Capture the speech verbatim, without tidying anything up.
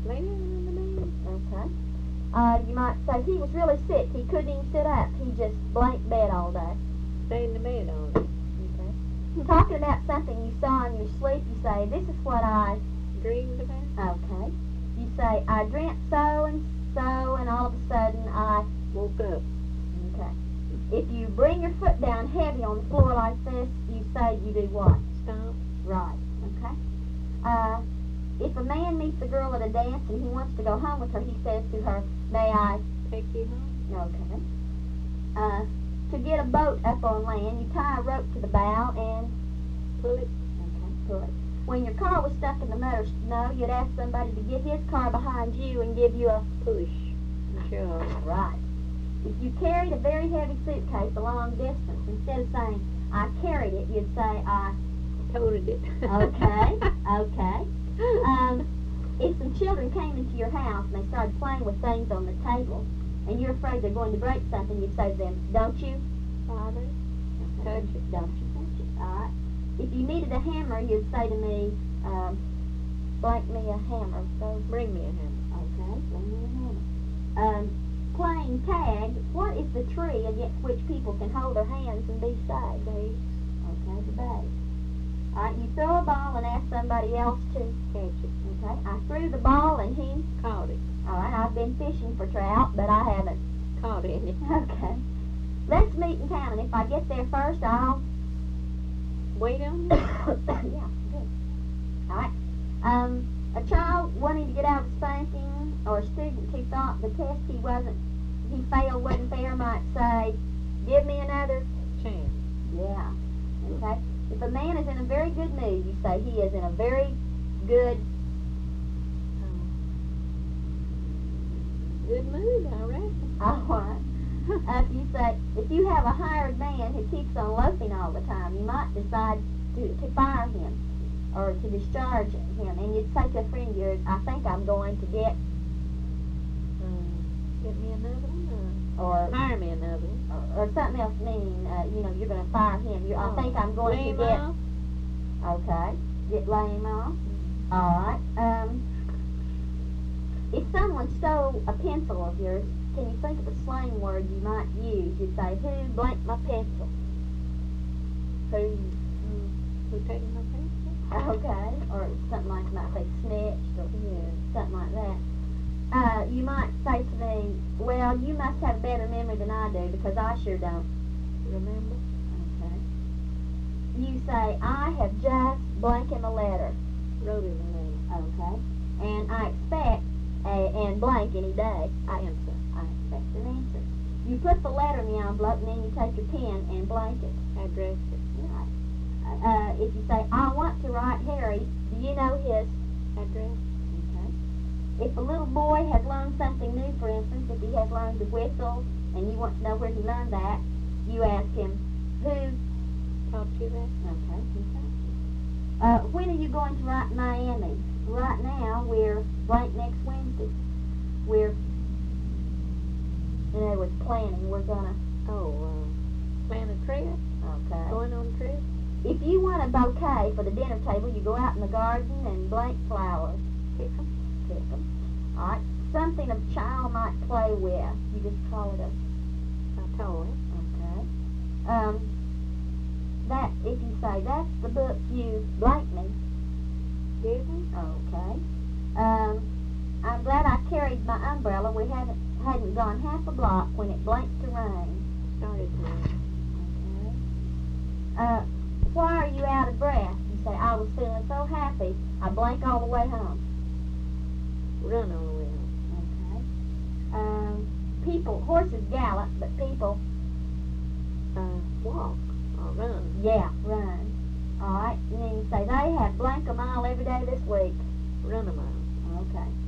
Lay down on the bed. Okay. Uh, you might say he was really sick. He couldn't even sit up. He just blank bed all day. Stay in the bed all day. Okay. Talking about something you saw in your sleep, you say, this is what I... Dreamed about. Okay. You say, I dreamt so and so, and all of a sudden I... Woke up. Okay. If you bring your foot down heavy on the floor like this, you say you do what? Stop. Right. Okay. Uh, if a man meets a girl at a dance and he wants to go home with her, he says to her, may I... Take you home. Okay. Uh, to get a boat up on land, you tie a rope to the bow and... Pull it. Okay, pull it. When your car was stuck in the mud or snow, you'd ask somebody to get his car behind you and give you a... Push. Sure. Right. If you carried a very heavy suitcase a long distance, instead of saying, I carried it, you'd say, I... Toted it. Okay, okay. Um, if some children came into your house and they started playing with things on the table, and you're afraid they're going to break something, you'd say to them, don't you? Father. Touch it. Don't you touch it. All right. If you needed a hammer, you'd say to me, um, blank me a hammer. So Bring me a hammer. okay, bring me a hammer. Um, playing tag, what is the tree against which people can hold their hands and be safe? Base. Okay, the base. All right, you throw a ball and ask somebody else to Catch it. Okay, I threw the ball and he... Caught it. All right, I've been fishing for trout, but I haven't. Caught it. Okay. Let's meet in town, and if I get there first, I'll... Wait on yeah, good. All right. Um, a child wanting to get out of spanking, or a student who thought the test he wasn't, he failed wasn't fair, might say, give me another... Chance. Yeah. Okay. If a man is in a very good mood, you say he is in a very good... Good mood, I reckon. All right. Uh, if you say, if you have a hired man who keeps on loafing all the time, you might decide to, to fire him or to discharge him. And you'd say to a friend of yours, I think I'm going to get... Um, get me another one, or, Or, hire me another one. or, or something else meaning, uh, you know, you're going to fire him. You, I Oh, think I'm going lay to him get... off. Okay. Get lame off. All right. Um, if someone stole a pencil of yours, can you think of a slang word you might use? You'd say, who blanked my pencil? Who, who, who taken my pencil? Okay. Or something like, you might say snitched or Yeah. something like that. Uh, you might say to me, well, you must have a better memory than I do because I sure don't. Remember? Okay. You say, I have just blank in the letter. Wrote it in there. Okay. And I expect a and blank any day. I Answer. I expect an answer. You put the letter in the envelope and then you take your pen and blank it. Address it. Right. Uh, if you say, I want to write Harry, do you know his Address. Okay. If a little boy has learned something new, for instance, if he has learned to whistle and you want to know where he learned that, you ask him, who? Taught you that? Okay. Okay. Uh, when are you going to write Miami? Right now, we're blank next Wednesday. We're, in other words, planning. We're gonna, Oh, uh, plan a trip? okay. Going on a trip? If you want a bouquet for the dinner table, you go out in the garden and blank flowers. Pick 'em. Pick 'em. All right. Something a child might play with. You just call it a, A toy. okay. Um, that, if you say, that's the book you blank me. Did we? Okay. Um, I'm glad I carried my umbrella. We hadn't hadn't gone half a block when it blanked to rain. Started to. Okay. Uh, why are you out of breath? You say, I was feeling so happy, I blank all the way home. Run all the way home. Okay. Um, people, horses gallop, but people, Uh, walk or run. yeah, run. All right. And then you say, they have blank a mile every day this week. Run a mile. Okay.